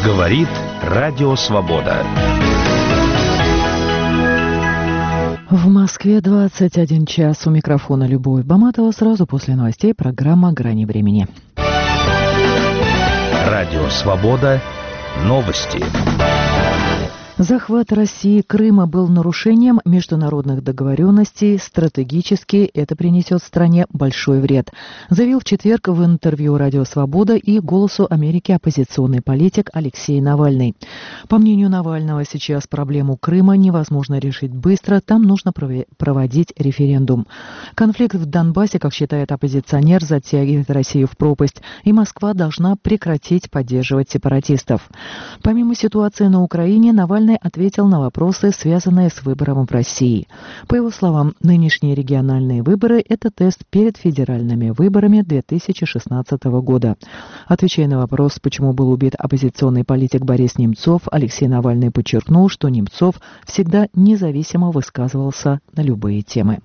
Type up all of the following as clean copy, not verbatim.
Говорит Радио Свобода. В Москве 21 час. У микрофона Любовь Баматова. Сразу после новостей программа «Грани времени». Радио Свобода. Новости. Захват России Крыма был нарушением международных договоренностей. Стратегически это принесет стране большой вред, заявил в четверг в интервью «Радио Свобода» и «Голосу Америки» оппозиционный политик Алексей Навальный. По мнению Навального, сейчас проблему Крыма невозможно решить быстро, там нужно проводить референдум. Конфликт в Донбассе, как считает оппозиционер, затягивает Россию в пропасть, и Москва должна прекратить поддерживать сепаратистов. Помимо ситуации на Украине, Навальный ответил на вопросы, связанные с выбором в России. По его словам, нынешние региональные выборы – это тест перед федеральными выборами 2016 года. Отвечая на вопрос, почему был убит оппозиционный политик Борис Немцов, Алексей Навальный подчеркнул, что Немцов всегда независимо высказывался на любые темы.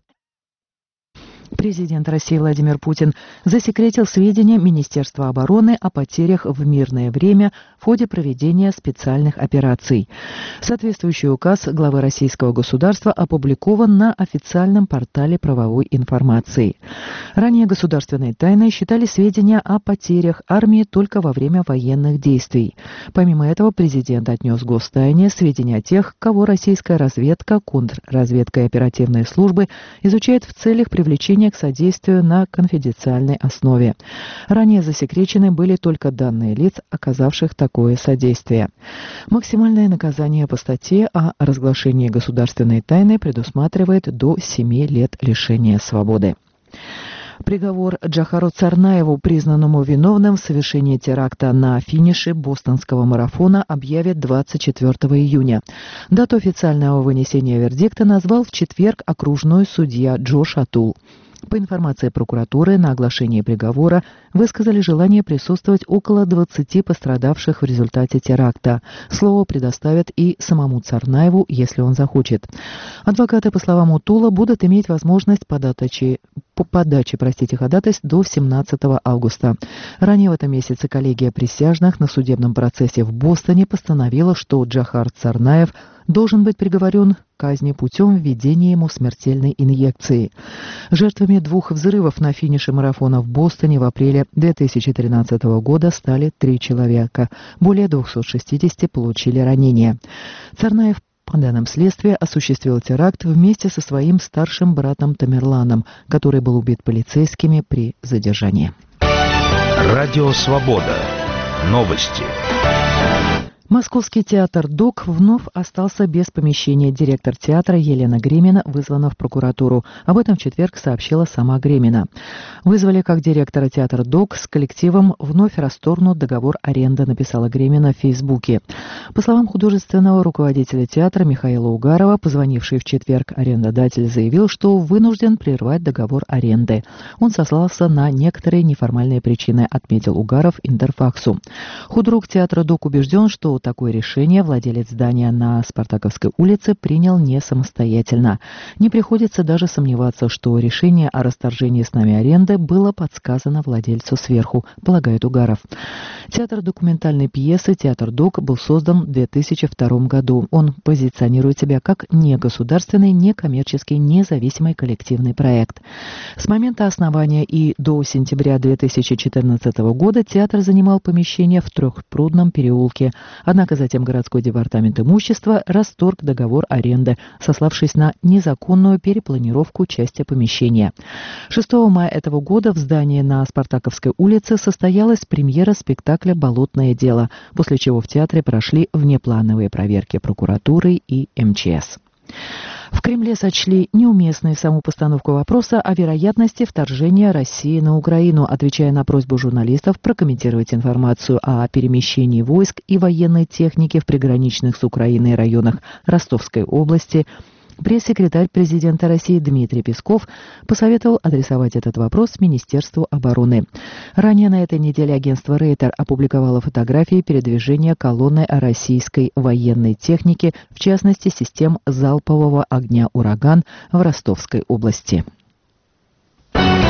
Президент России Владимир Путин засекретил сведения Министерства обороны о потерях в мирное время в ходе проведения специальных операций. Соответствующий указ главы российского государства опубликован на официальном портале правовой информации. Ранее государственной тайной считали сведения о потерях армии только во время военных действий. Помимо этого, президент отнес гостайне сведения о тех, кого российская разведка, контрразведка и оперативные службы изучают в целях привлечения к содействию на конфиденциальной основе. Ранее засекречены были только данные лиц, оказавших такое содействие. Максимальное наказание по статье о разглашении государственной тайны предусматривает до 7 лет лишения свободы. Приговор Джохару Царнаеву, признанному виновным в совершении теракта на финише бостонского марафона, объявят 24 июня. Дату официального вынесения вердикта назвал в четверг окружной судья Джош Атул. По информации прокуратуры, на оглашение приговора высказали желание присутствовать около 20 пострадавших в результате теракта. Слово предоставят и самому Царнаеву, если он захочет. Адвокаты, по словам Утула, будут иметь возможность подачи ходатайств до 17 августа. Ранее в этом месяце коллегия присяжных на судебном процессе в Бостоне постановила, что Джохар Царнаев должен быть приговорен к казни путем введения ему смертельной инъекции. Жертвами 2 взрывов на финише марафона в Бостоне в апреле 2013 года стали 3 человека. Более 260 получили ранения. Царнаев, по данным следствия, осуществил теракт вместе со своим старшим братом Тамерланом, который был убит полицейскими при задержании. Радио Свобода. Новости. Московский театр ДОК вновь остался без помещения. Директор театра Елена Гремина вызвана в прокуратуру. Об этом в четверг сообщила сама Гремина. Вызвали как директора театра ДОК, с коллективом вновь расторгнут договор аренды, написала Гремина в Фейсбуке. По словам художественного руководителя театра Михаила Угарова, позвонивший в четверг арендодатель заявил, что вынужден прервать договор аренды. Он сослался на некоторые неформальные причины, отметил Угаров Интерфаксу. Худрук театра ДОК убежден, что такое решение владелец здания на Спартаковской улице принял не самостоятельно. Не приходится даже сомневаться, что решение о расторжении с нами аренды было подсказано владельцу сверху, полагает Угаров. Театр документальной пьесы «Театр ДОК» был создан в 2002 году. Он позиционирует себя как негосударственный, некоммерческий, независимый коллективный проект. С момента основания и до сентября 2014 года театр занимал помещение в Трехпрудном переулке. Однако затем городской департамент имущества расторг договор аренды, сославшись на незаконную перепланировку части помещения. 6 мая этого года в здании на Спартаковской улице состоялась премьера спектакля «Болотное дело», после чего в театре прошли внеплановые проверки прокуратуры и МЧС. В Кремле сочли неуместной саму постановку вопроса о вероятности вторжения России на Украину, отвечая на просьбу журналистов прокомментировать информацию о перемещении войск и военной техники в приграничных с Украиной районах Ростовской области. Пресс-секретарь президента России Дмитрий Песков посоветовал адресовать этот вопрос Министерству обороны. Ранее на этой неделе агентство Рейтер опубликовало фотографии передвижения колонны российской военной техники, в частности систем залпового огня «Ураган» в Ростовской области.